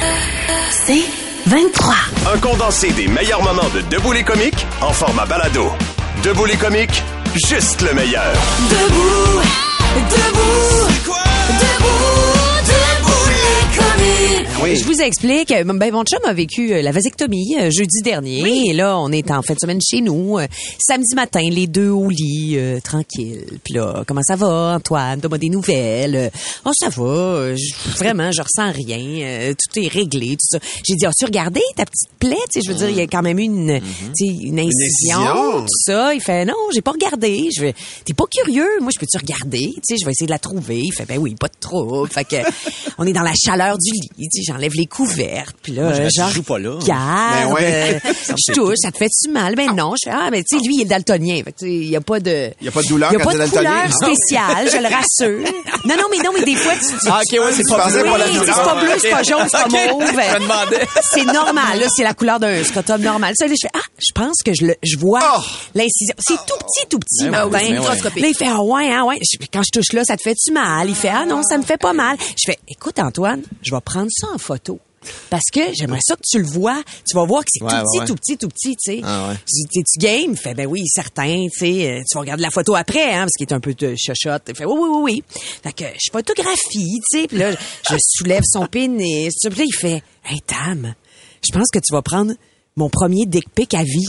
C'est 23. Un condensé des meilleurs moments de Debout les comiques en format balado. Debout les comiques, juste le meilleur. Debout, debout, debout, debout les comiques. Oui. Je vous explique. Mon chum a vécu la vasectomie jeudi dernier. Oui. Et là, on est en fin de semaine chez nous. Samedi matin, les deux au lit, tranquille. Puis là, comment ça va, Antoine? Donne-moi des nouvelles. Oh, ça va. Vraiment, je ressens rien. Tout est réglé, tout ça. J'ai dit, as-tu regardé ta petite plaie? Tu sais, je veux dire, il y a quand même eu une incision, tout ça. Il fait, non, j'ai pas regardé. Je fais, t'es pas curieux? Moi, je peux-tu regarder? Tu sais, je vais essayer de la trouver. Il fait, ben oui, pas de trouble. Fait que, on est dans la chaleur du lit. Tu sais, j'enlève les couvertes. Puis là, je joue pas là. Regarde, Ben ouais. je touche, ça te fait-tu mal? Ben non. Je fais, mais tu sais, lui, il est daltonien. Fait que, tu sais, il y a pas de... Il y a pas de douleur il y a quand pas t'es de daltonien. couleur spéciale, je le rassure. Non, mais des fois, tu Ah, ok, ouais, c'est pas bleu. oui, c'est pas bleu, c'est pas jaune, c'est pas mauve. Je me demandais. C'est normal, là, c'est la couleur d'un scrotum normal. Ça, là, je fais, je pense que je vois l'incision. C'est tout petit, Martin. Là, il fait, ouais. Quand je touche là, ça te fait-tu mal? Il fait, non, ça me fait pas mal. Je fais, écoute, Antoine, je vais prendre ça en photo. Parce que j'aimerais ça que tu le vois. Tu vas voir que c'est tout petit, tu sais. Ah ouais. Tu game? Il fait, ben oui, certain, tu sais. Tu vas regarder la photo après, hein, parce qu'il est un peu de chochotte. Il fait, oui. Fait que je photographie, tu sais. Puis là, je soulève son pénis. Puis là, il fait, hey, Tam, je pense que tu vas prendre mon premier dick pic à vie.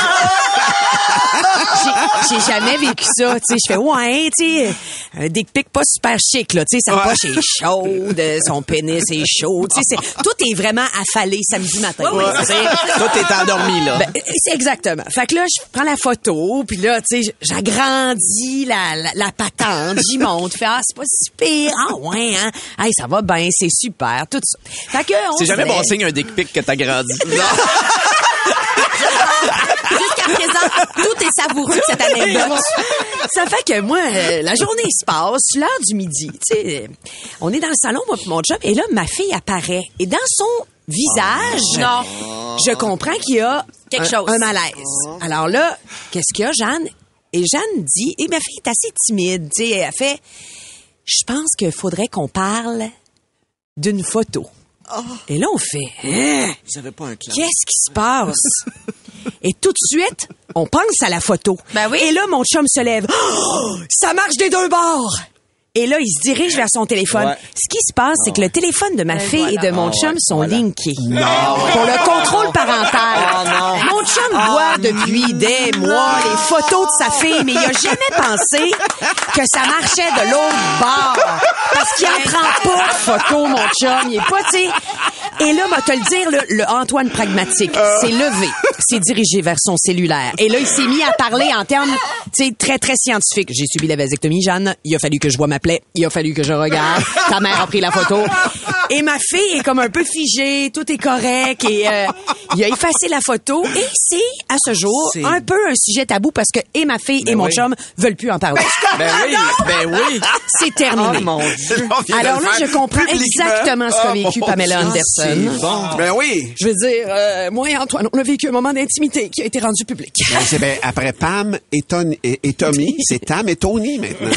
J'ai jamais vécu ça, tu sais. Je fais, ouais, tu sais, un dick pic pas super chic, là, tu sais, sa poche est chaude, son pénis est chaud, tu sais, tout est vraiment affalé samedi matin. Tout est endormi, là. Ben, c'est exactement. Fait que là, je prends la photo, puis là, tu sais, j'agrandis la patente, j'y monte, fait, c'est pas si pire, ouais, hein, hey, ça va bien, c'est super, tout ça. Fait que, C'est jamais bon signe un dick pic que t'as grandi. Jusqu'à présent, tout est savoureux, cette anecdote. Ça fait que moi, la journée se passe, l'heure du midi, tu sais, on est dans le salon, moi pis mon chum, et là, ma fille apparaît. Et dans son visage, je comprends qu'il y a quelque chose, un malaise. Alors là, qu'est-ce qu'il y a, Jeanne? Et Jeanne dit, et ma fille est assez timide, tu sais, elle fait, je pense qu'il faudrait qu'on parle d'une photo. Et là, on fait, Vous avez pas un clan. qu'est-ce qui se passe? Et tout de suite, on pense à la photo. Ben oui. Et là, mon chum se lève. Oh, ça marche des deux bords! Et là, il se dirige vers son téléphone. Ouais. Ce qui se passe, c'est que le téléphone de ma fille et de mon chum sont linkés. Non. Pour le contrôle parental. Mon chum voit depuis des mois les photos de sa fille, mais il a jamais pensé que ça marchait de l'autre bord. Parce qu'il en prend pas de photos, mon chum. Il est pas, tu sais... Et là, va te le dire, le Antoine pragmatique s'est levé, s'est dirigé vers son cellulaire. Et là, il s'est mis à parler en termes, tu sais, très, très scientifiques. J'ai subi la vasectomie, Jeanne. Il a fallu que je vois ma plaie. Il a fallu que je regarde. Ta mère a pris la photo. Et ma fille est comme un peu figée. Tout est correct. Et il a effacé la photo. Et c'est, à ce jour, un peu un sujet tabou parce que et ma fille et mon chum veulent plus en parler. Ben oui. C'est terminé. Oh mon Dieu. Alors là, je comprends exactement ce qu'a vécu Pamela Anderson. Bon. Ben oui. Je veux dire, moi et Antoine, on a vécu un moment d'intimité qui a été rendu public. Ben, c'est ben, après Pam et Tommy, c'est Tam et Tony maintenant.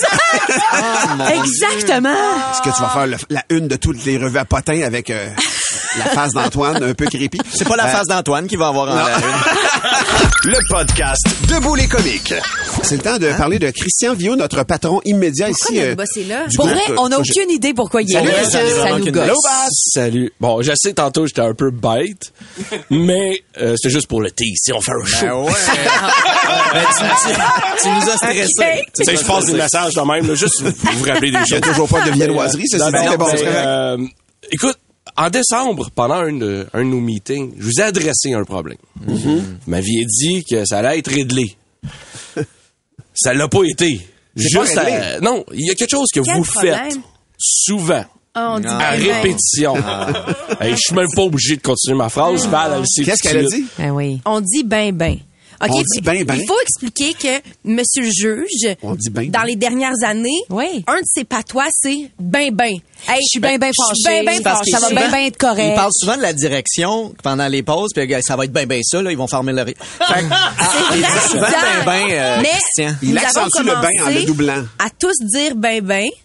Exactement. Est-ce que tu vas faire la une de toutes les revues à potins avec la face d'Antoine un peu creepy? C'est pas la face d'Antoine qui va avoir en la une. Le podcast Debout les comiques. C'est le temps de parler de Christian Viau, notre patron immédiat ici. Du Pour groupe, vrai, on n'a aucune idée pourquoi il est Salut, là. j'en ai vraiment Ça nous aucune gosse. idée. Salut. Bon, je sais, tantôt, j'étais un peu bête, mais c'est juste pour le tease. Si on fait un show. Ben ouais. Ben, tu nous as stressés. Tu sais, je passe des messages de même, là, juste vous rappeler des Il n'y a choses. toujours pas de viennoiserie, c'est Non, c'est bon. mais, c'est correct. écoute, en décembre, pendant un de nos meetings, je vous ai adressé un problème. Vous m'aviez dit que ça allait être réglé. Ça l'a pas été. Juste pas réglé. non, il y a quelque chose que Quel vous problème? faites souvent. On dit À ben, ben. répétition. Hey, je suis même pas obligé de continuer ma phrase. Val, elle le sait Qu'est-ce tout qu'elle a de suite. dit? Ben oui. On dit ben. OK, On dit ben. Il faut expliquer que monsieur le juge, On dit ben. dans les dernières années, Oui. un de ses patois, c'est ben. Hey, Je suis bien je suis fâchée. ben Parce que ça va fâchée. bien être correct. Ils parlent souvent de la direction pendant les pauses, puis ça va être ben ça, là, ils vont fermer le... Fait que, il dit souvent bizarre. ben, Mais Christian. Il nous avons accentue le ben en le commencé doublant. à tous dire ben,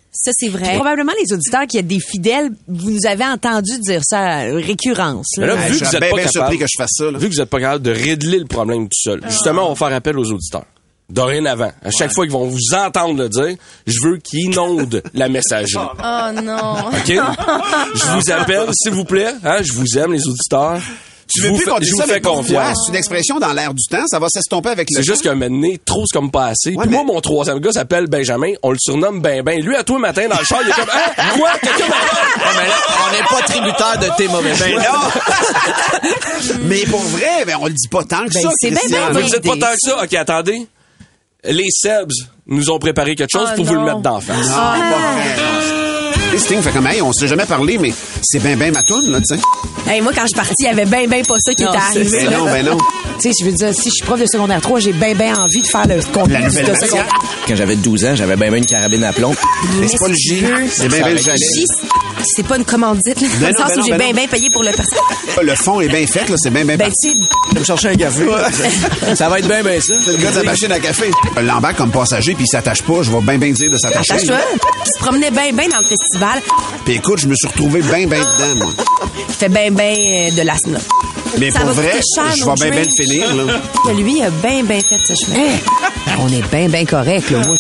Ça, c'est Puis vrai. probablement les auditeurs qui êtes des fidèles, vous nous avez entendu dire ça à récurrence. Mais Là. là, Je vu suis que vous êtes bien pas surpris capable, que je fasse ça. Là. vu que vous n'êtes pas capable de régler le problème tout seul, justement, on va faire appel aux auditeurs. Dorénavant, à chaque fois qu'ils vont vous entendre le dire, je veux qu'ils inondent la messagerie. Oh non. OK? Je vous appelle, s'il vous plaît. Hein, je vous aime, les auditeurs. Tu veux plus qu'on dise je ça, vous mais fais pourquoi? confiance. C'est une expression dans l'air du temps. Ça va s'estomper avec le C'est juste temps. qu'un moment donné, trop c'est comme pas assez. Ouais, Puis moi, mais- mon troisième gars s'appelle Benjamin. On le surnomme Ben. Lui, à tous les matins, dans le char, il est comme, hein? Quoi? Quelqu'un m'appelle? Ah, mais là, on n'est pas tributaire de tes mauvais choix. Ben non! Mais pour vrai, ben, on le dit pas tant que Ben, ça, c'est bien, Christian. ben, Vous bonne dites pas idée, tant que ça? OK, attendez. Les Sebs nous ont préparé quelque chose Oh pour vous le non. mettre d'en face. Non, pas vrai. non. Et Sting fait comme, hey, on s'est jamais parlé, mais c'est ben ma toune, là, tu sais. Hey, moi, quand je suis partie, il y avait ben pas ça qui Non, était c'est arrivé. Ben là. non, ben non. Tu sais, je veux dire, si je suis prof de secondaire 3, j'ai bien envie de faire le contenu La nouvelle de version. secondaire. Quand j'avais 12 ans, j'avais bien une carabine à plomb. Mais c'est pas le J. C'est ben le J. J, c'est pas une commandite, là. Dans le non, sens ben où non, j'ai ben non. bien payé pour le personnage. Le fond est bien fait, là. C'est ben Ben, parti. tu sais, Je vais me chercher un café. Ça va être bien ça. C'est le gars de la machine à café. L'embarque comme passager, puis il s'attache pas. Je vais bien dire de s'attacher. attache-toi. Il se promenait bien dans le festival. Puis écoute, je me suis retrouvé bien dedans, moi. Il fait bien de l'asthme, là. Mais Ça pour va vrai, coûter cher, je nos vais bien drinks. le finir, là. Que lui, il a bien fait ce chemin. On est bien correct, là. Moi.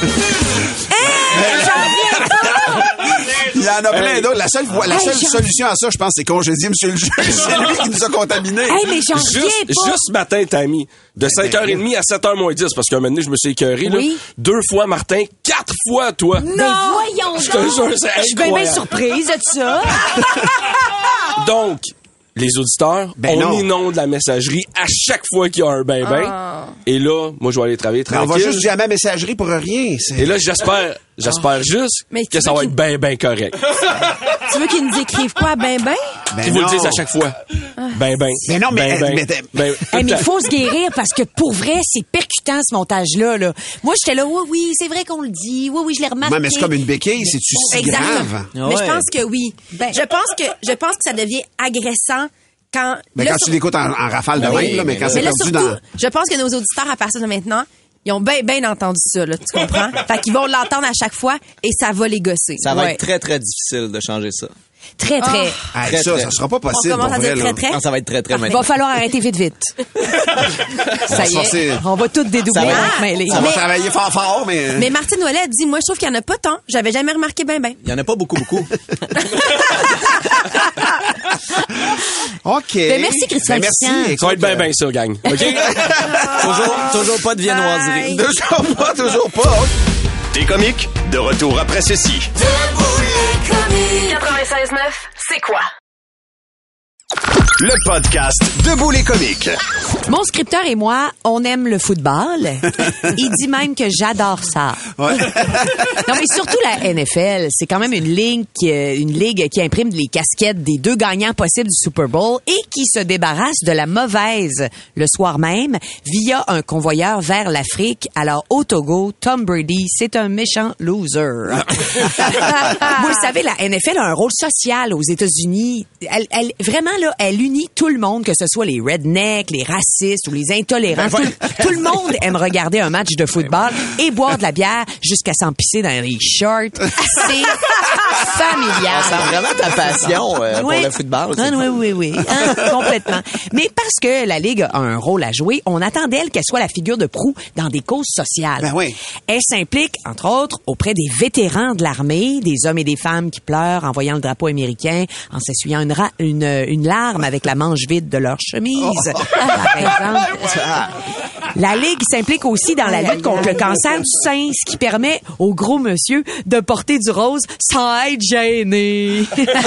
Il y en a plein d'autres. La seule Hey, solution à ça, je pense, c'est congédier monsieur le juge. C'est lui qui nous a contaminés. Hey, mais j'en reviens pas. Juste ce matin, Tammy, de 5h30 à 7h moins 10, parce qu'un moment donné, je me suis écœuré, Oui. là. 2 fois Martin, 4 fois toi. Ben voyons Je te donc. jure, c'est Je suis bien incroyable. surprise de ça. Donc, les auditeurs, Ben on non. inonde la messagerie à chaque fois qu'il y a un Et là, moi, je vais aller travailler Mais on tranquille. va juste dire à ma messagerie pour rien. Et là, j'espère juste Mais que tu ça veux va être bien correct. Tu veux qu'il nous écrive quoi, ben? Qu'ils vous le non. disent à chaque fois. Ben. Mais non, mais- mais- tout Hey, mais le il temps. faut se guérir parce que pour vrai, c'est percutant ce montage-là. Là. Moi, j'étais là, oui, c'est vrai qu'on le dit. Oui, je l'ai remarqué. Ouais, mais c'est comme une béquille, c'est-tu si Exactement. grave? Mais Ouais. je pense que oui. Ben- je pense que ça devient agressant quand... Mais là, quand tu l'écoutes en rafale de même, là, mais quand c'est Mais là, perdu surtout, dans... je pense que nos auditeurs, à partir de maintenant, ils ont bien entendu ça, là, tu comprends? Fait qu'ils vont l'entendre à chaque fois et ça va les gosser. Ça va Ouais. être très, très difficile de changer ça. Très. Hey, Très, ça, très. ça sera pas possible, On commence pour à vrai, dire là. très. Non, ça va être très, très Il maintenant. va falloir arrêter vite. Ça y forcer. est. On va tout dédoubler. Ça va- avec Maëlys. On va Mais- travailler fort, mais... Mais Martine Ouellet dit, moi, je trouve qu'il y en a pas tant. J'avais jamais remarqué ben. Il y en a pas beaucoup. OK. Ben, merci, Christian Ben, merci. Christian. Écoute, Ça va être bien ça, gang. OK? toujours pas de viennoiserie. Bye. Toujours pas. Des comiques, de retour après ceci. 96.9, c'est quoi? Le podcast Debout les comiques. Mon scripteur et moi, on aime le football. Il dit même que j'adore ça. Ouais. Non, mais surtout la NFL, c'est quand même une ligue qui imprime les casquettes des 2 gagnants possibles du Super Bowl et qui se débarrasse de la mauvaise le soir même via un convoyeur vers l'Afrique. Alors, au Togo, Tom Brady, c'est un méchant loser. Vous le savez, la NFL a un rôle social aux États-Unis. Elle vraiment, là, elle unit tout le monde, que ce soit les rednecks, les racistes ou les intolérants. Tout le monde aime regarder un match de football et boire de la bière jusqu'à s'empisser dans les shorts. C'est familial. Ça sent vraiment ta passion pour Oui. le football. Ah, oui. Hein, complètement. Mais parce que la Ligue a un rôle à jouer, on attend d'elle qu'elle soit la figure de proue dans des causes sociales. Ben oui. Elle s'implique, entre autres, auprès des vétérans de l'armée, des hommes et des femmes qui pleurent en voyant le drapeau américain, en s'essuyant une larme avec la manche vide de leur chemise, par exemple. La Ligue s'implique aussi dans la lutte contre le cancer du sein, ce qui permet aux gros monsieur de porter du rose sans être gêné.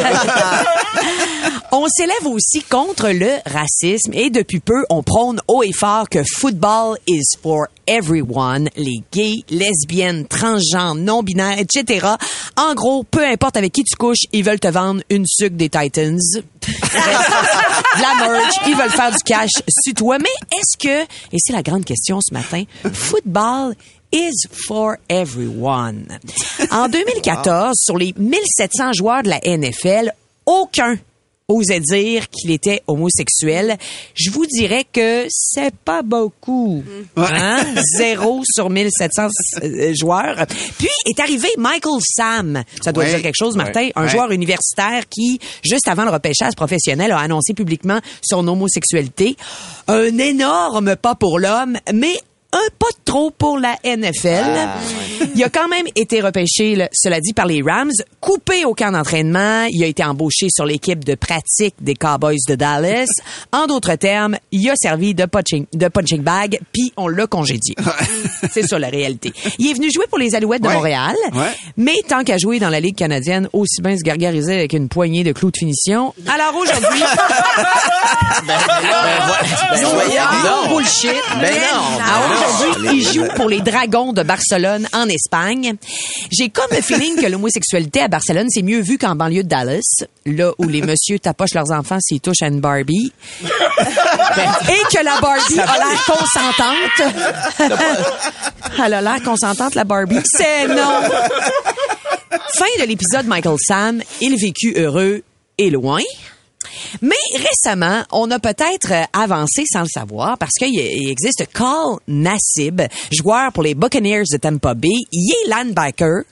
On s'élève aussi contre le racisme et depuis peu, on prône haut et fort que football is for everyone, les gays, lesbiennes, transgenres, non-binaires, etc. En gros, peu importe avec qui tu couches, ils veulent te vendre une sucre des Titans. De la merch, ils veulent faire du cash sur toi. Mais est-ce que, et c'est la grande question ce matin, football is for everyone? En 2014, sur les 1700 joueurs de la NFL, aucun osait dire qu'il était homosexuel. Je vous dirais que c'est pas beaucoup. Hein? 0 sur 1700 joueurs. Puis est arrivé Michael Sam. Ça doit dire quelque chose, Martin. Un joueur universitaire qui, juste avant le repêchage professionnel, a annoncé publiquement son homosexualité. Un énorme pas pour l'homme, mais un pas trop pour la NFL. Il a quand même été repêché, cela dit, par les Rams, coupé au camp d'entraînement. Il a été embauché sur l'équipe de pratique des Cowboys de Dallas. En d'autres termes, il a servi de punching bag, puis on l'a congédié. C'est ça la réalité. Il est venu jouer pour les Alouettes de Montréal, mais tant qu'à jouer dans la Ligue canadienne, aussi bien se gargariser avec une poignée de clous de finition. Alors aujourd'hui... bullshit. Aujourd'hui, il joue pour les Dragons de Barcelone en Espagne. J'ai comme le feeling que l'homosexualité à Barcelone, c'est mieux vu qu'en banlieue de Dallas, là où les messieurs tapochent leurs enfants s'ils touchent à une Barbie. Et que la Barbie a l'air consentante. Elle a l'air consentante, la Barbie. C'est non. Fin de l'épisode Michael Sam, il vécut heureux et loin. Mais récemment, on a peut-être avancé sans le savoir parce qu'il existe Carl Nassib, joueur pour les Buccaneers de Tampa Bay. Il est linebacker.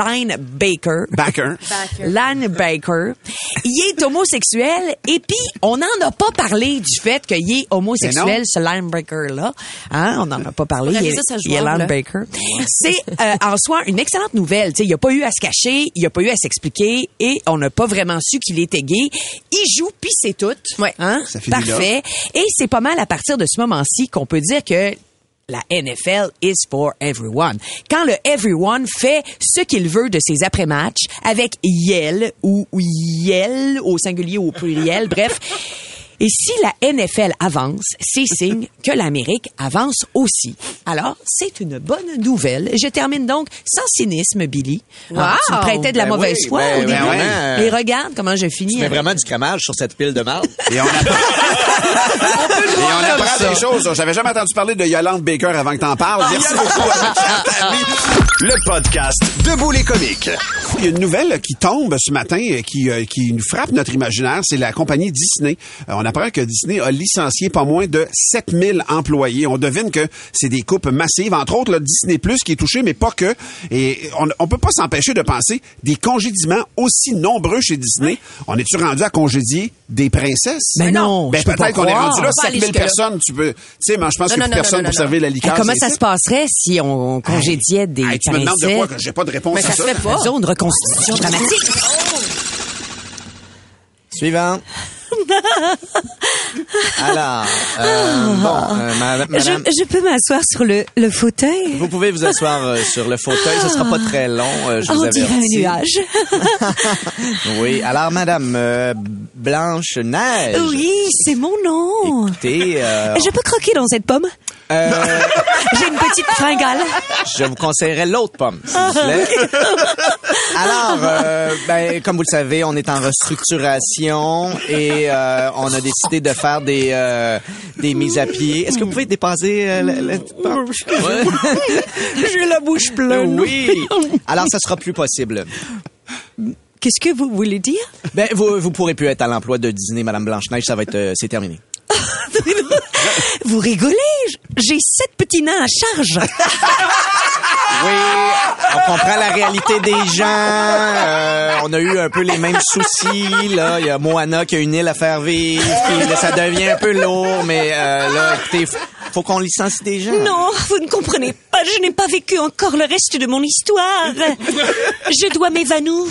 Il est homosexuel et puis on n'en a pas parlé du fait qu'il est homosexuel, ce linebacker-là. Hein? On n'en a pas parlé. Il est linebacker. C'est en soi une excellente nouvelle. T'sais, il n'a pas eu à se cacher, il n'a pas eu à s'expliquer et on n'a pas vraiment su qu'il était gay. Il joue puis c'est tout. Ouais. Hein? Parfait. Et c'est pas mal à partir de ce moment-ci qu'on peut dire que la NFL is for everyone. Quand le everyone fait ce qu'il veut de ses après-matchs avec yell ou yell au singulier ou au pluriel, bref. Et si la NFL avance, c'est signe que l'Amérique avance aussi. Alors, c'est une bonne nouvelle. Je termine donc sans cynisme, Billy. Wow! Tu me prêtais de la mauvaise foi au début. Et regarde comment je finis. Tu mets vraiment du crémage sur cette pile de marde. Et on apprend des choses. J'avais jamais entendu parler de Yolande Baker avant que t'en parles. Merci beaucoup. Le podcast Debout les comiques. Il y a une nouvelle qui tombe ce matin qui nous frappe notre imaginaire. C'est la compagnie Disney. On apprend que Disney a licencié pas moins de 7000 employés. On devine que c'est des coupes massives. Entre autres, là, Disney Plus qui est touché, mais pas que. Et on peut pas s'empêcher de penser des congédiements aussi nombreux chez Disney. On est-tu rendu à congédier des princesses? Ben non. Ben peut-être qu'on est rendu là. 7000 personnes, tu peux... Tu sais, mais je pense qu'il n'y a plus personne pour servir la liqueur. Comment ça se passerait si on congédiait des princesses? Tu me demandes de quoi que j'ai pas de réponse à ça. Mais ça se fait pas. Zone de reconstitution dramatique. Suivant. Alors, madame... Je peux m'asseoir sur le fauteuil? Vous pouvez vous asseoir sur le fauteuil, ce sera pas très long, je vous On dirait avertis. un nuage. Oui, alors madame Blanche-Neige. Oui, c'est mon nom. Écoutez, Je peux croquer dans cette pomme? J'ai une petite fringale. je vous conseillerais l'autre pomme, s'il vous plaît. Alors, comme vous le savez, on est en restructuration et on a décidé de faire des mises à pied. Est-ce que vous pouvez dépasser la petite pomme? Ouais. J'ai la bouche pleine. Oui. Alors, ça sera plus possible. Qu'est-ce que vous voulez dire? Ben, vous pourrez plus être à l'emploi de Disney, Madame Blanche-Neige, ça va être, c'est terminé. Vous rigolez? J'ai 7 petits nains à charge. Oui, on comprend la réalité des gens. On a eu un peu les mêmes soucis. Là, il y a Moana qui a une île à faire vivre. Puis là, ça devient un peu lourd, mais là, écoutez, faut qu'on licencie des gens. Non, vous ne comprenez pas. Je n'ai pas vécu encore le reste de mon histoire. Je dois m'évanouir.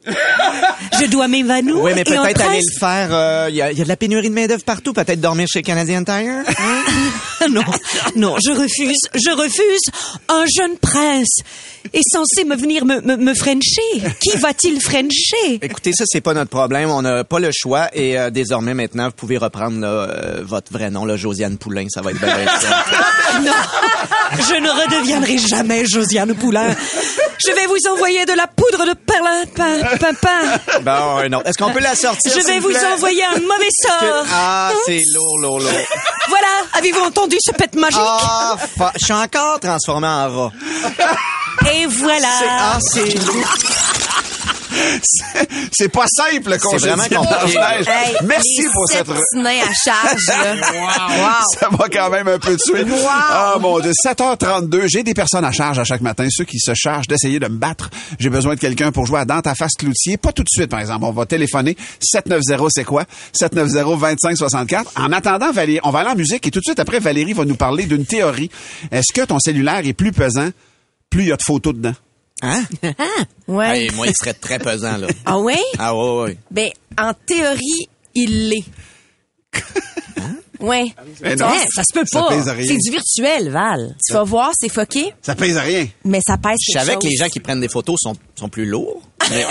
Oui, mais peut-être aller aller le faire. Il y a de la pénurie de main-d'œuvre partout. Peut-être dormir chez Canadian Tire. Non, je refuse. Un jeune prince est censé me venir me frencher. Qui va-t-il frencher? Écoutez, ça, c'est pas notre problème. On n'a pas le choix. Et désormais, maintenant, vous pouvez reprendre là, votre vrai nom, là, Josiane Poulain. Ça va être bien. Non, je ne redeviendrai jamais Josiane Poulain. Je vais vous envoyer de la poudre de perlimpinpin. Bon, non. Est-ce qu'on peut la sortir? Je vais vous envoyer un mauvais sort. Ah, c'est lourd. Voilà, avez-vous entendu ce pet magique? Ah, je suis encore transformé en rat. Et voilà. C'est lourd. C'est pas simple, le congé vraiment de compliqué. Blanche-Neige. Hey, Merci les pour cette... 7 petits à charge, là. Wow. Ça va quand même un peu tuer. Ah, mon Dieu. 7h32. J'ai des personnes à charge à chaque matin. Ceux qui se chargent d'essayer de me battre. J'ai besoin de quelqu'un pour jouer à Dans ta face Cloutier. Pas tout de suite, par exemple. On va téléphoner. 790, c'est quoi? 790-2564. En attendant, Valérie, on va aller en musique et tout de suite après, Valérie va nous parler d'une théorie. Est-ce que ton cellulaire est plus pesant, plus il y a de photos dedans? Hein? Ouais. Hey, moi, il serait très pesant, là. Ah ouais? Ah ouais. Ben, en théorie, il l'est. Ouais. Eh non. Ça se peut Ça pas. pèse rien. C'est du virtuel, Val. Tu vas voir, c'est fucké, Ça pèse à rien. mais ça pèse Je quelque savais chose. que les gens qui prennent des photos sont plus lourds. Mais...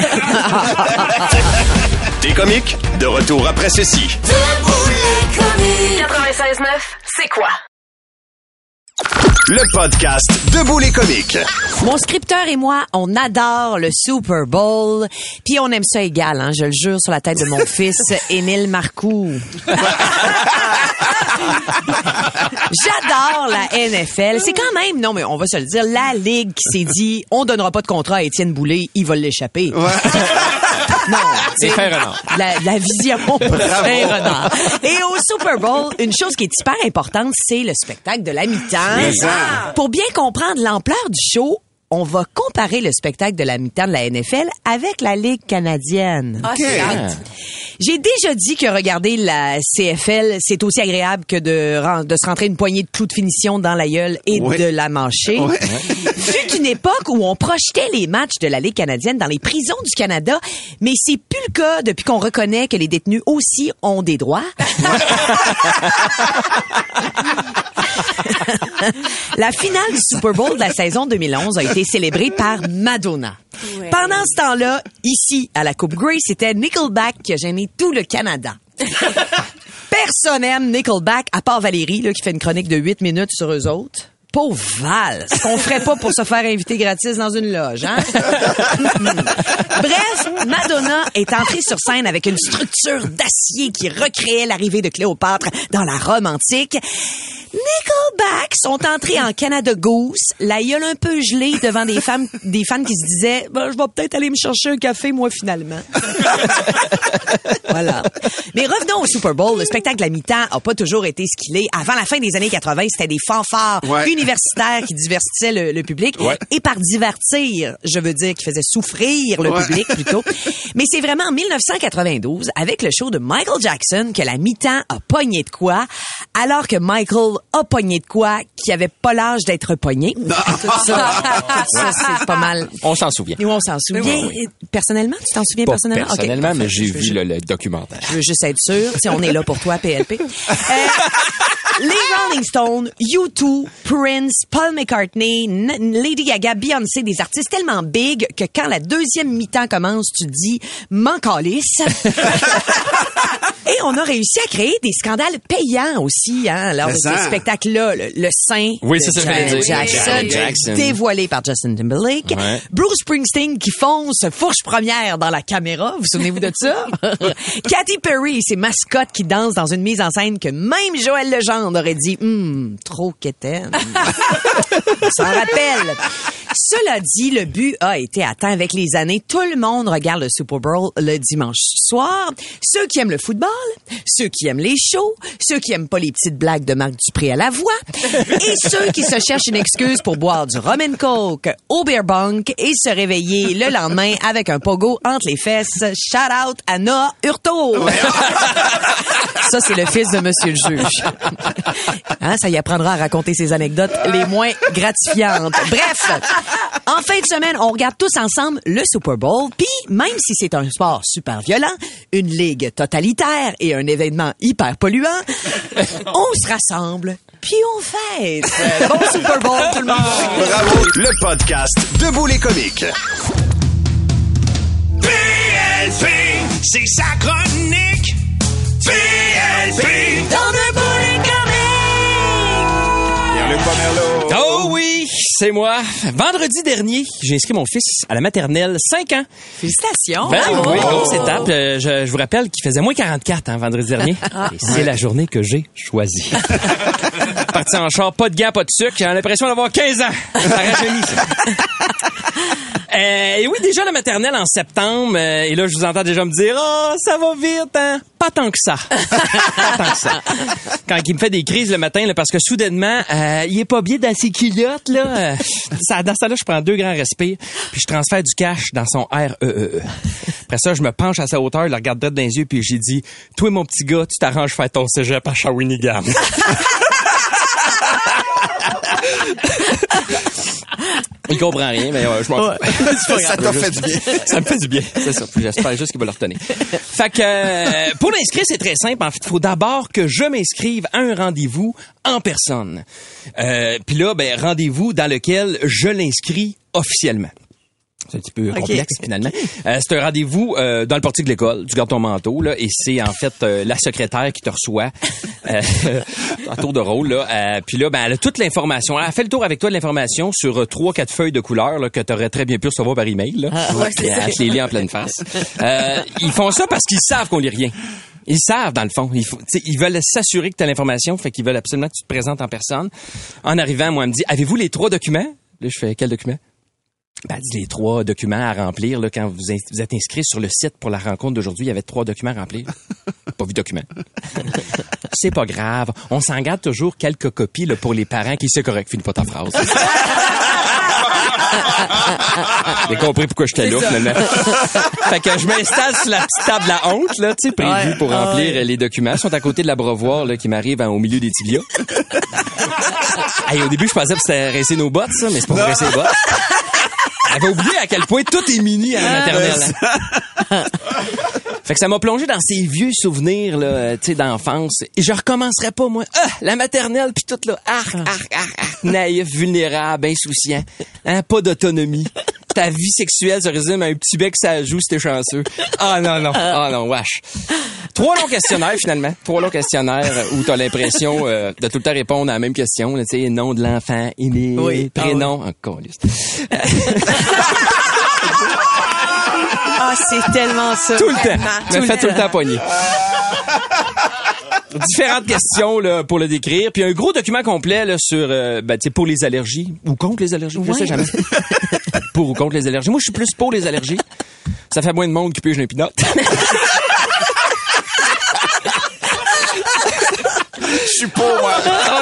Des comiques, de retour après ceci. 96.9, c'est quoi? Le podcast Debout les comiques. Mon scripteur et moi, on adore le Super Bowl. Puis on aime ça égal, hein, je le jure, sur la tête de mon fils, Émile Marcoux. J'adore la NFL. C'est quand même, non, mais on va se le dire, la Ligue qui s'est dit, on donnera pas de contrat à Étienne Boulay, il va l'échapper. Non, C'est fin renard. la vision fin renard. Et au Super Bowl, une chose qui est hyper importante, c'est le spectacle de la mi-temps. Pour bien comprendre l'ampleur du show, on va comparer le spectacle de la mi-temps de la NFL avec la Ligue canadienne. Ah, c'est hâte. J'ai déjà dit que regarder la CFL, c'est aussi agréable que de se rentrer une poignée de clous de finition dans la gueule et Ouais. de la mancher. Ouais. Fut une époque où on projetait les matchs de la Ligue canadienne dans les prisons du Canada, mais c'est plus le cas depuis qu'on reconnaît que les détenus aussi ont des droits. La finale du Super Bowl de la saison 2011 a été célébrée par Madonna. Ouais. Pendant ce temps-là, ici, à la Coupe Grey, c'était Nickelback qui a gêné tout le Canada. Personne n'aime Nickelback, à part Valérie, là, qui fait une chronique de 8 minutes sur eux autres. Pauvre Val, ce qu'on ferait pas pour se faire inviter gratis dans une loge, hein? Bref, Madonna est entrée sur scène avec une structure d'acier qui recréait l'arrivée de Cléopâtre dans la Rome antique. Nickelback sont entrés en Canada Goose, la gueule un peu gelée devant des fans qui se disaient « Ben, je vais peut-être aller me chercher un café, moi, finalement. » Voilà. Mais revenons au Super Bowl. Le spectacle de la mi-temps a pas toujours été ce qu'il est. Avant la fin des années 80, c'était des fanfares universitaires qui divertissaient le public. Ouais. Et par divertir, je veux dire qui faisaient souffrir le public plutôt. Mais c'est vraiment en 1992, avec le show de Michael Jackson, que la mi-temps a pogné de quoi, alors que Michael a pogné de quoi qui avait pas l'âge d'être pogné. Tout ça, c'est pas mal. On s'en souvient. Et on s'en souvient. Personnellement, tu t'en souviens Pas personnellement? Ok, personnellement, parfait. mais j'ai Je veux vu juste- le documentaire. Je veux juste être sûr. Si on est là pour toi, PLP. Les Rolling Stones, U2, Prince, Paul McCartney, Lady Gaga, Beyoncé, des artistes tellement big que quand la deuxième mi-temps commence, tu te dis « m'en calisse ». Et on a réussi à créer des scandales payants aussi, hein, lors de Mais ce ça. spectacle-là. Le sein Oui, de c'est ça que j'allais dire. Jackson, Jackson. dévoilé par Justin Timberlake. Ouais. Bruce Springsteen qui fonce fourche première dans la caméra. Vous souvenez-vous de ça? Katy Perry et ses mascottes qui dansent dans une mise en scène que même Joël Legendre aurait dit trop quétaine. On s'en rappelle. Cela dit, le but a été atteint avec les années. Tout le monde regarde le Super Bowl le dimanche soir. Ceux qui aiment le football, ceux qui aiment les shows, ceux qui aiment pas les petites blagues de Marc Dupré à la voix, et ceux qui se cherchent une excuse pour boire du rum and coke au beer bunk et se réveiller le lendemain avec un pogo entre les fesses. Shout out à Noah Hurtaud. Ça, c'est le fils de Monsieur le juge. Hein, ça y apprendra à raconter ses anecdotes les moins gratifiantes. Bref, en fin de semaine, on regarde tous ensemble le Super Bowl, puis même si c'est un sport super violent, une ligue totalitaire et un événement hyper polluant, on se rassemble, puis on fête. Bon Super Bowl, tout le monde! Bravo, le podcast Debout les comiques. PLP, c'est sa chronique. PLP, dans le bowling Pierre-Luc Pomerleau. Oh oui, c'est moi. Vendredi dernier, j'ai inscrit mon fils à la maternelle, 5 ans. Félicitations! Ben Bravo. oui, grosse étape. Je vous rappelle qu'il faisait moins 44 vendredi dernier. Et c'est la journée que j'ai choisie. Parti en char, pas de gants, pas de sucre. J'ai l'impression d'avoir 15 ans. Ça rajeunit, ça. Et oui, déjà la maternelle en septembre. Et là, je vous entends déjà me dire, oh, ça va vite, hein? Pas tant que ça. Pas tant que ça. Quand il me fait des crises le matin, là, parce que soudainement, il est pas bien dans ses culottes, là. Dans ça, là, je prends 2 grands respires, puis je transfère du cash dans son REE. Après ça, je me penche à sa hauteur, je le regarde droit dans les yeux, puis j'ai dit, toi, mon petit gars, tu t'arranges faire ton cégep à Shawinigan. Il comprend rien, mais je m'en fous. Ça t'a fait du bien. Ça me fait du bien, c'est ça. J'espère juste qu'il va le retenir. Fait que pour l'inscrire, c'est très simple. En fait, il faut d'abord que je m'inscrive à un rendez-vous en personne. Puis là, rendez-vous dans lequel je l'inscris officiellement. C'est un petit peu complexe, finalement. C'est un rendez-vous dans le portique de l'école. Tu gardes ton manteau, là, et c'est en fait la secrétaire qui te reçoit en tour de rôle. Là. Puis là, elle a toute l'information. Elle a fait le tour avec toi de l'information sur 3-4 feuilles de couleur là, que tu aurais très bien pu recevoir par email. Là. Elle te les lit en pleine face. Ils font ça parce qu'ils savent qu'on lit rien. Ils savent, dans le fond. Ils veulent s'assurer que tu as l'information, fait qu'ils veulent absolument que tu te présentes en personne. En arrivant, moi, elle me dit, avez-vous les 3 documents? Là, je fais, quel document? Elle dit les 3 documents à remplir. Là, quand vous êtes inscrit sur le site pour la rencontre d'aujourd'hui, il y avait 3 documents à remplir. Pas vu document. C'est pas grave. On s'en garde toujours quelques copies là, pour les parents qui c'est correct. Finis pas ta phrase. J'ai compris pourquoi j'étais là, finalement. Fait que je m'installe sur la petite table à honte, là, tu sais, prévue pour remplir les documents. Ils sont à côté de l'abreuvoir, là, qui m'arrive au milieu des tibias. Hey, au début, je pensais que c'était rincer nos bottes, ça, mais c'est pas pour rincer les bottes. J'avais oublié à quel point tout est mini à la maternelle. Hein? Fait que ça m'a plongé dans ces vieux souvenirs là, tu sais, d'enfance. Et je recommencerai pas, moi. La maternelle, puis tout là, arc, naïf, vulnérable, insouciant. Hein, pas d'autonomie. Ta vie sexuelle se résume à un petit bec ça joue si t'es chanceux. Ah non, wesh. 3 longs questionnaires, finalement. 3 longs questionnaires où t'as l'impression de tout le temps répondre à la même question. Tu sais, nom de l'enfant, email, prénom. Encore liste. Ah, c'est tellement ça. Tout le temps. Je me fais tout le temps pogner. Différentes questions là, pour le décrire. Puis un gros document complet là, sur pour les allergies. Ou contre les allergies, je sais jamais. Pour ou contre les allergies. Moi, je suis plus pour les allergies. Ça fait moins de monde qui pige un pinot. Je suis pas, moi.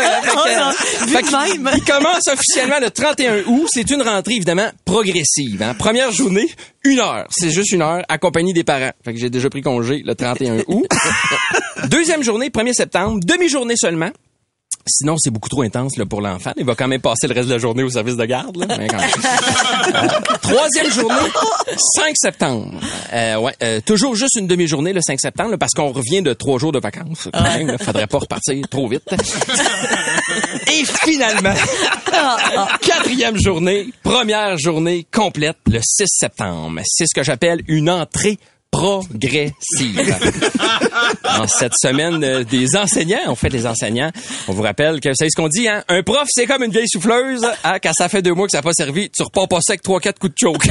Il commence officiellement le 31 août. C'est une rentrée, évidemment, progressive. Hein. Première journée, 1 heure. C'est juste 1 heure, accompagné des parents. Fait que j'ai déjà pris congé le 31 août. Deuxième journée, 1er septembre, demi-journée seulement. Sinon, c'est beaucoup trop intense là, pour l'enfant. Il va quand même passer le reste de la journée au service de garde. Là. Troisième journée, 5 septembre. Toujours juste une demi-journée le 5 septembre, là, parce qu'on revient de 3 jours de vacances. Quand même, là, faudrait pas repartir trop vite. Et finalement, 4e journée, première journée complète, le 6 septembre. C'est ce que j'appelle une entrée progressive. En cette semaine des enseignants, on fait des enseignants. On vous rappelle que, vous savez ce qu'on dit, hein? Un prof, c'est comme une vieille souffleuse. Hein? Quand ça fait 2 mois que ça n'a pas servi, tu repars pas ça avec 3-4 coups de choke.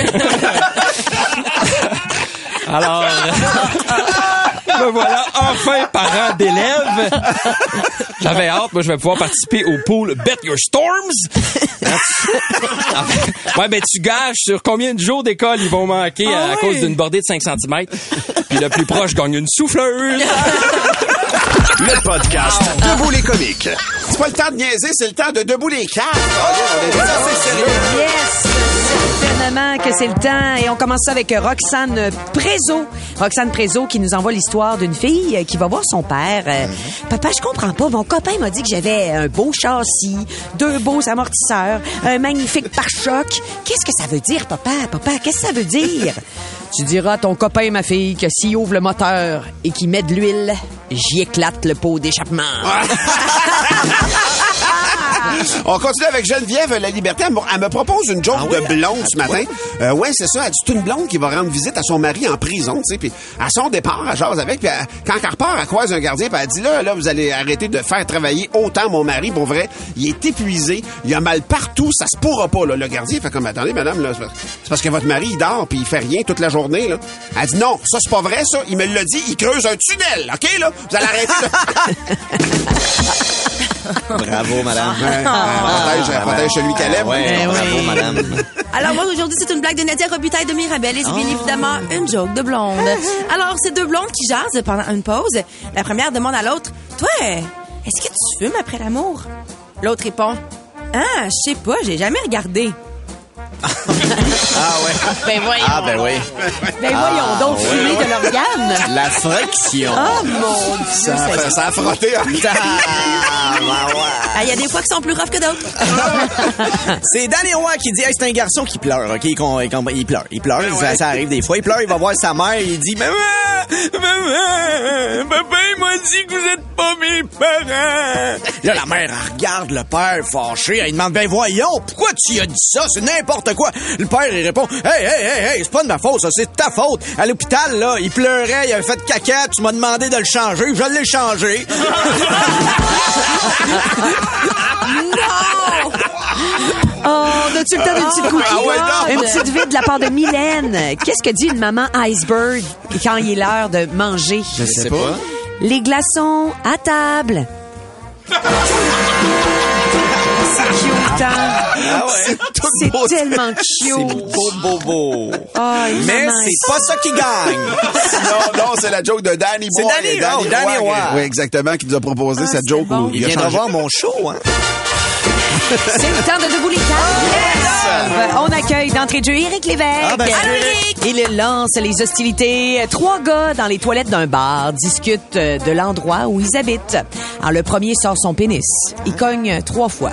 Alors, me voilà enfin parent d'élèves. J'avais hâte, moi je vais pouvoir participer au pool Bet Your Storms. Tu gages sur combien de jours d'école ils vont manquer à cause d'une bordée de 5 cm. Puis le plus proche gagne une souffleuse. Le podcast Debout les comiques. C'est pas le temps de niaiser, c'est le temps de Debout les quatre. Yes! Certainement que c'est le temps. Et on commence ça avec Roxane Prézo. Roxane Prézo qui nous envoie l'histoire d'une fille qui va voir son père. Papa, je comprends pas. Mon copain m'a dit que j'avais un beau châssis, 2 beaux amortisseurs, un magnifique pare-choc. Qu'est-ce que ça veut dire, papa? Papa, qu'est-ce que ça veut dire? Tu diras à ton copain, ma fille, que s'il ouvre le moteur et qu'il met de l'huile, j'y éclate le pot d'échappement. On continue avec Geneviève La Liberté. Elle me propose une joke de blonde ce matin. Ouais, c'est ça. Elle dit c'est une blonde qui va rendre visite à son mari en prison, tu sais. Puis à son départ, elle jase avec. Puis quand elle repart, elle croise un gardien. Puis elle dit là, vous allez arrêter de faire travailler autant mon mari. Pour vrai, il est épuisé. Il a mal partout. Ça se pourra pas. Là. Le gardien fait comme attendez, madame, là, c'est parce que votre mari il dort puis il fait rien toute la journée. Là. Elle dit non, ça c'est pas vrai. Ça, il me l'a dit. Il creuse un tunnel. Ok là, vous allez arrêter. Bravo, madame. Elle protège celui qu'elle aime. Ouais, bravo, madame. Alors moi, aujourd'hui, c'est une blague de Nadia Robitaille de Mirabel et c'est bien évidemment une joke de blonde. Alors, c'est deux blondes qui jasent pendant une pause. La première demande à l'autre, « Toi, est-ce que tu fumes après l'amour? » L'autre répond, « Ah, je sais pas, j'ai jamais regardé. » Ah ouais. Ben voyons. Ah ben oui. Ben voyons donc, fumer de l'organe. La friction. Oh mon Dieu. Ça a frotté. Hein? Il y a des fois qui sont plus rough que d'autres. C'est Danny Roy qui dit, hey, c'est un garçon qui pleure, OK? Il pleure. Ça arrive des fois. Il pleure, il va voir sa mère, il dit, maman, papa, il m'a dit que vous êtes pas mes parents. Là, la mère, elle regarde le père fâché, elle demande, ben voyons, pourquoi tu as dit ça? C'est n'importe quoi. Le père, il répond, hey, c'est pas de ma faute, ça, c'est de ta faute. À l'hôpital, là, il pleurait, il avait fait caca, tu m'as demandé de le changer, je l'ai changé. Non! Oh, on a-tu le temps d'une petite cookie? Une petite vide de la part de Mylène. Qu'est-ce que dit une maman iceberg quand il est l'heure de manger? Je sais pas. Les glaçons à table. C'est cute, hein? Ah ouais. C'est tellement cute. C'est beau. Oh, Mais c'est pas ça qui gagne. Non, c'est la joke de Danny Boy. C'est Danny Roy. Oui, exactement, qui nous a proposé cette joke. bon. Où Il a viendra changé. voir mon show, hein? C'est le temps de Debout les Yes! On accueille d'entrée de jeu Éric Lévesque. Ben, Allô, Éric! Il lance les hostilités. 3 gars dans les toilettes d'un bar discutent de l'endroit où ils habitent. Alors, le premier sort son pénis. Il cogne 3 fois.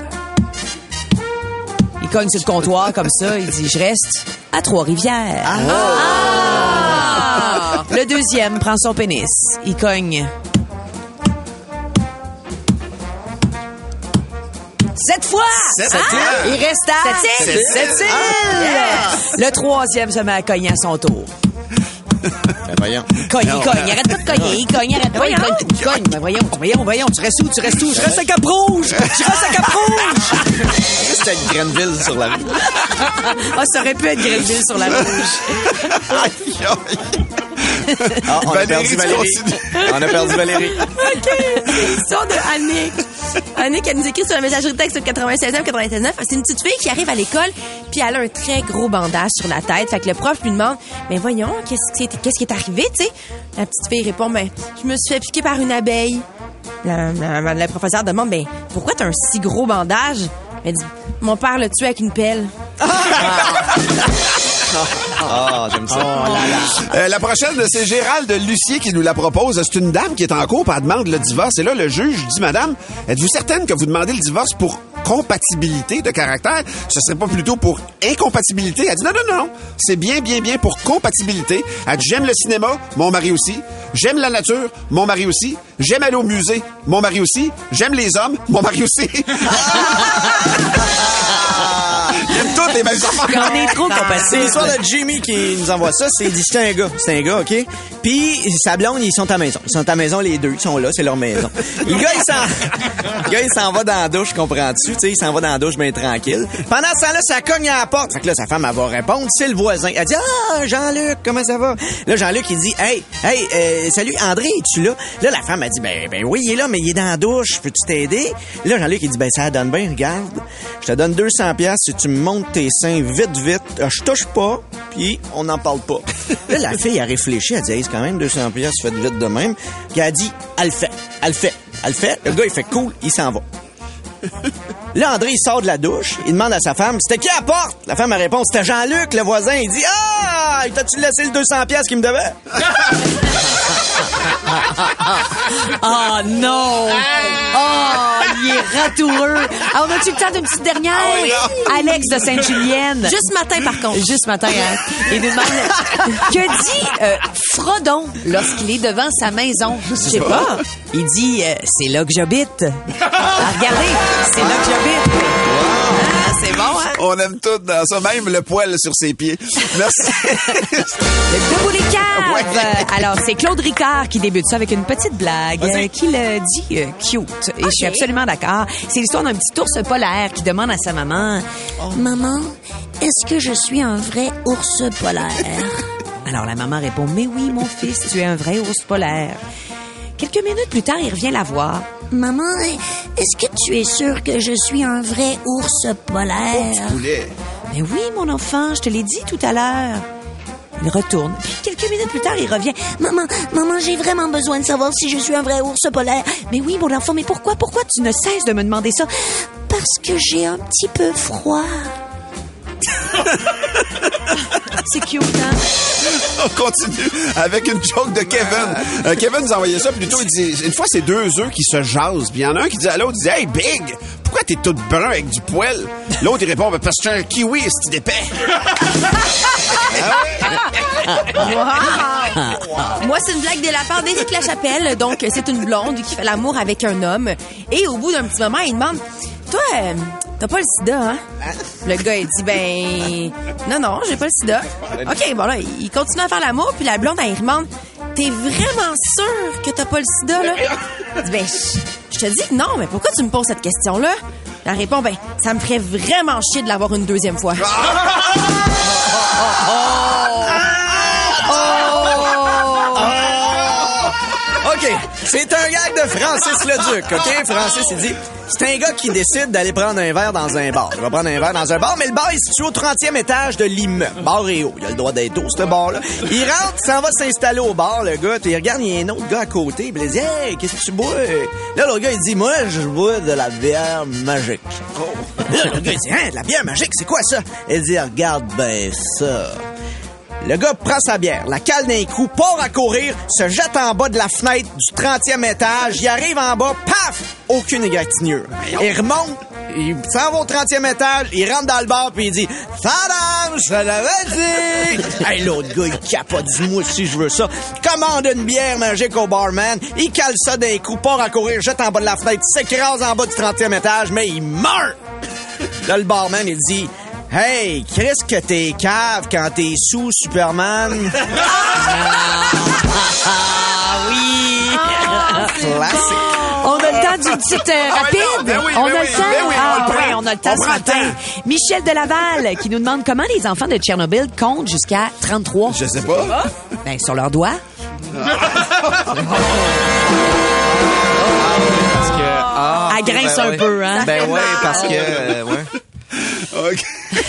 Il cogne sur le comptoir comme ça. Il dit, je reste à Trois-Rivières. Ah! Le deuxième prend son pénis. Il cogne 7 fois! 7 Il reste à 7 îles. Le troisième se met à cogner à son tour. Ben voyons. Il cogne. Il arrête pas de cogner. Il arrête pas. Il cogne. Ben voyons. Tu restes où? Je reste à Cap-Rouge. C'était Grenville sur la rue. Ah, ça aurait pu être Grenville sur la rouge. Ah, on a perdu Valérie. OK. C'est l'histoire de Annick. Annick, elle nous écrit sur la messagerie de texte 96.9. C'est une petite fille qui arrive à l'école, puis elle a un très gros bandage sur la tête. Fait que le prof lui demande, mais voyons, qu'est-ce qui est arrivé, tu sais? La petite fille répond, je me suis fait piquer par une abeille. Le professeur demande, pourquoi t'as un si gros bandage? Elle dit, mon père l'a tué avec une pelle. Ah, j'aime ça. La prochaine, c'est Gérald Lucier qui nous la propose. C'est une dame qui est en cours, puis elle demande le divorce. Et là, le juge dit, madame, êtes-vous certaine que vous demandez le divorce pour compatibilité de caractère? Ce serait pas plutôt pour incompatibilité? Elle dit, non. C'est bien pour compatibilité. Elle dit, j'aime le cinéma, mon mari aussi. J'aime la nature, mon mari aussi. J'aime aller au musée, mon mari aussi. J'aime les hommes, mon mari aussi. J'aime toutes les mêmes affaires. On est trop compatibles. C'est l'histoire de Jimmy qui nous envoie ça. C'est dit, c'est un gars, OK? Puis, sa blonde, ils sont à la maison. Ils sont à la maison, les deux. Ils sont là, c'est leur maison. Le gars, il s'en va dans la douche, comprends-tu? Tu sais, il s'en va dans la douche bien tranquille. Pendant ce temps-là, ça cogne à la porte. Fait que là, sa femme, elle va répondre. C'est le voisin. Elle dit, Jean-Luc, comment ça va? Là, Jean-Luc, il dit, hey, salut, André, es-tu là? Là, la femme, elle dit, ben oui, il est là, mais il est dans la douche. Peux-tu t'aider? Là, Jean-Luc, il dit, ça donne bien, regarde. Je te donne 200$ si tu me montes tes seins vite. Je touche pas, puis on n'en parle pas. Là, la fille a réfléchi, elle dit, hey, c'est quand même 200$, fait vite de même. Puis elle a dit, elle le fait. Le gars, il fait cool, il s'en va. Là, André, il sort de la douche, il demande à sa femme, c'était qui à la porte? La femme, elle répond, c'était Jean-Luc, le voisin. Il dit, t'as-tu laissé le 200$ qu'il me devait? Oh non! Oh, il est ratoureux. On a-tu le temps d'une petite dernière? Oui. Alex de Sainte-Julienne. Juste ce matin, par contre. Juste ce matin, hein? Il nous demande, que dit Frodon lorsqu'il est devant sa maison? Je sais pas. Il dit, c'est là que j'habite. Regardez, c'est là que j'habite. Ah, c'est bon, hein? On aime tout dans ça, même le poil sur ses pieds. Merci. Le Debout les caves. Ouais. Alors, c'est Claude Ricard qui débute ça avec une petite blague qui le dit cute. Et je suis absolument d'accord. C'est l'histoire d'un petit ours polaire qui demande à sa maman, Maman, est-ce que je suis un vrai ours polaire? Alors, la maman répond, mais oui, mon fils, tu es un vrai ours polaire. Quelques minutes plus tard, il revient la voir. Maman, est-ce que tu es sûr que je suis un vrai ours polaire? Poulet. Mais oui, mon enfant, je te l'ai dit tout à l'heure. Il retourne. Puis quelques minutes plus tard, il revient. Maman, j'ai vraiment besoin de savoir si je suis un vrai ours polaire. Mais oui, mon enfant, mais pourquoi tu ne cesses de me demander ça? Parce que j'ai un petit peu froid. C'est cute, hein? On continue avec une joke de Kevin. Kevin nous a envoyé ça, puis plutôt, il dit, une fois, c'est deux œufs qui se jasent. Puis il y en a un qui dit à l'autre, il dit, hey, Big, pourquoi t'es tout brun avec du poil? L'autre, il répond, parce que je suis un kiwi, c'est d'épais. Wow! Moi, c'est une blague de la part d'Éric Lachapelle. Donc, c'est une blonde qui fait l'amour avec un homme. Et au bout d'un petit moment, il demande, toi, t'as pas le sida, hein? Le gars, il dit, ben, non, j'ai pas le sida. OK, bon, là, il continue à faire l'amour, puis la blonde, elle demande, t'es vraiment sûr que t'as pas le sida, là? Il dit, ben, je te dis que non, mais pourquoi tu me poses cette question-là? Elle répond, ben, ça me ferait vraiment chier de l'avoir une deuxième fois. OK, c'est un gag de Francis Leduc, OK? Francis, il dit, c'est un gars qui décide d'aller prendre un verre dans un bar. Il va prendre un verre dans un bar, mais le bar est situé au 30e étage de l'immeuble. Bar est haut. Il a le droit d'être haut, ce bar-là. Il rentre, s'en va s'installer au bar, le gars. Puis il regarde, il y a un autre gars à côté. Puis il dit, hey, qu'est-ce que tu bois? Là, l'autre gars, il dit, moi, je bois de la bière magique. Là, le gars, il dit, hein, de la bière magique, c'est quoi ça? Il dit, regarde ben ça. Le gars prend sa bière, la cale d'un coup, part à courir, se jette en bas de la fenêtre du 30e étage, il arrive en bas, paf! Aucune égratignure. Il remonte, il s'en va au 30e étage, il rentre dans le bar puis il dit « Fadam, je l'avais dit! » Hey, l'autre gars, il capote, dis-moi si je veux ça. Il commande une bière magique au barman, il cale ça d'un coup, part à courir, jette en bas de la fenêtre, s'écrase en bas du 30e étage, mais il meurt! Là, le barman, il dit... Hey, Chris, que t'es cave quand t'es sous Superman. Oui! Classique. On a le temps d'une petite rapide? Ben oui, on ben a oui, le temps? ben oui, on le prend. Oui, on a le temps On ce prend le matin. temps. Michel de Laval qui nous demande comment les enfants de Tchernobyl comptent jusqu'à 33. Je sais pas. Ben, sur leurs doigts. Elle grince ben un ouais. peu, hein? Ben ouais, parce que... ouais. OK.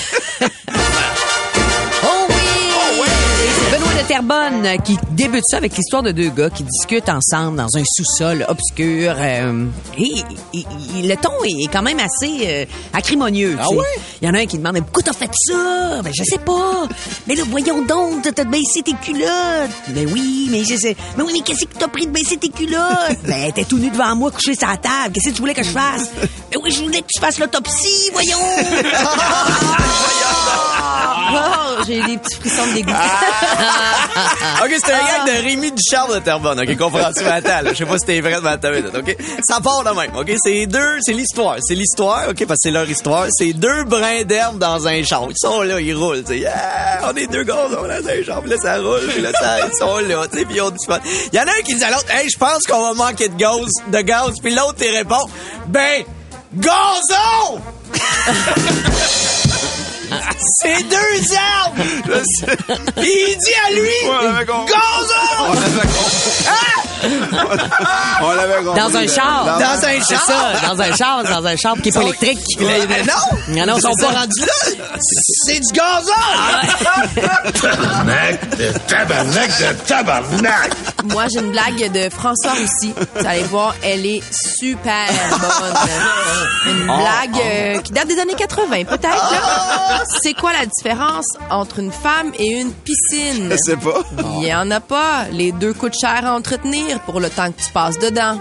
Oh oui! Et c'est Benoît de Terrebonne qui débute ça avec l'histoire de deux gars qui discutent ensemble dans un sous-sol obscur. Et le ton est quand même assez acrimonieux. Ah ouais? Il y en a un qui demande « Pourquoi t'as fait ça? » Ben je sais pas. Mais là, voyons donc, t'as baissé tes culottes. Ben oui, mais je sais. Mais oui, mais qu'est-ce que t'as pris de baisser tes culottes? Ben t'es tout nu devant moi, couché sur la table. Qu'est-ce que tu voulais que je fasse? Ben oui, je voulais que tu fasses l'autopsie, voyons. Oh, j'ai des petits frissons de dégoût. OK, c'est un gag de Rémi Ducharme de Terrebonne. OK, comprends-tu? Attends, là, je sais pas si t'es vrai de ta minute, OK? Ça part de même, OK? C'est l'histoire, OK? Parce que c'est leur histoire. C'est deux brins d'herbe dans un champ. Ils sont là, ils roulent, tu sais. Yeah, on est deux gars, on est dans un champ. Puis là, ça roule, puis là, ils sont là, tu sais, puis ils ont du fun. Il y en a un qui dit à l'autre, hey, je pense qu'on va manquer de gaz. Puis l'autre, il répond, ben, gazon! C'est deux arbres! Il dit à lui, gazon! On l'avait compris. Dans un char. Dans un C'est char. ça, dans un char qui est pas électrique. Non, non, ils sont c'est pas ça. rendus là. C'est du gazon! Tabarnak de tabarnak! Moi, j'ai une blague de François Roussy. Vous allez voir, elle est super bonne. Une blague qui date des années 80, peut-être. Là. C'est quoi la différence entre une femme et une piscine? Je sais pas. Il y en a pas. Les deux coûtent cher à entretenir pour le temps que tu passes dedans.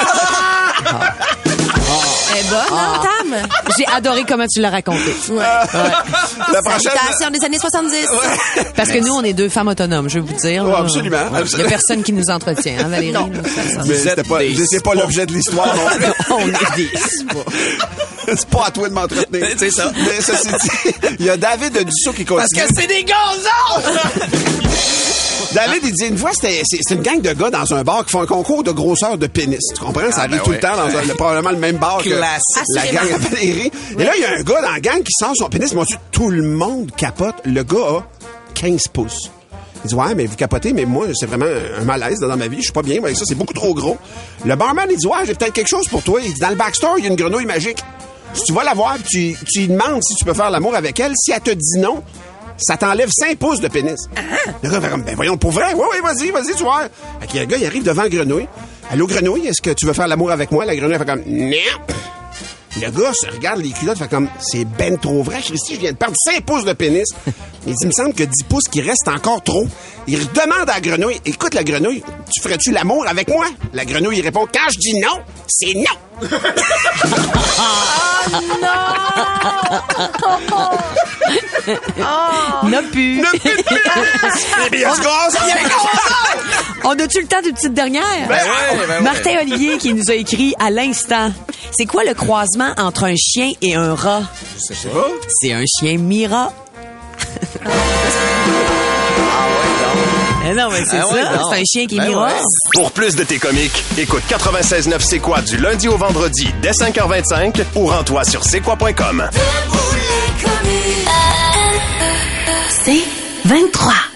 Elle est bonne, hein, Tam? J'ai adoré comment tu l'as raconté. La prochaine... Salutations des années 70. Parce que nous, on est deux femmes autonomes, je vais vous dire. Oh, là. absolument. Il y a personne qui nous entretient, hein, Valérie? Non. Mais c'est pas l'objet de l'histoire non plus. On est des... C'est pas à toi de m'entretenir. C'est ça. Mais ceci dit, il y a David Dussault qui continue. Parce que c'est des gazons! David, il dit une fois, c'est une gang de gars dans un bar qui font un concours de grosseur de pénis. Tu comprends? Ça arrive tout le temps dans probablement le même bar que la gang à Valérie. Et là, il y a un gars dans la gang qui sent son pénis. Mon Dieu, tout le monde capote. Le gars a 15 pouces. Il dit, ouais, mais vous capotez, mais moi, c'est vraiment un malaise dans ma vie. Je suis pas bien avec ça, c'est beaucoup trop gros. Le barman, il dit, ouais, j'ai peut-être quelque chose pour toi. Il dit, dans le backstore, il y a une grenouille magique. Si tu vas la voir, tu lui demandes si tu peux faire l'amour avec elle. Si elle te dit non, ça t'enlève 5 pouces de pénis. Le gars fait comme, ben voyons, pour vrai? Oui, vas-y, tu vois. Fait que le gars, il arrive devant la grenouille. Allô, grenouille, est-ce que tu veux faire l'amour avec moi? La grenouille fait comme, non. Le gars se regarde les culottes, fait comme, c'est ben trop vrai. Christy, je viens de perdre 5 pouces de pénis. Il dit, il me semble que 10 pouces qui restent encore trop. Il demande à la grenouille, écoute la grenouille, tu ferais-tu l'amour avec moi? La grenouille, il répond, quand je dis non, c'est non. Oh non! N'a plus. On a-tu le temps d'une petite dernière? Ben ouais. Martin Olivier qui nous a écrit à l'instant. C'est quoi le croisement entre un chien et un rat? Je sais pas. C'est un chien Mira. Non, mais c'est ça. C'est un chien qui mira. Ouais. Pour plus de tes comiques, écoute 96.9 C'est quoi du lundi au vendredi dès 5h25 ou rends-toi sur c'est quoi.com. C'est 23.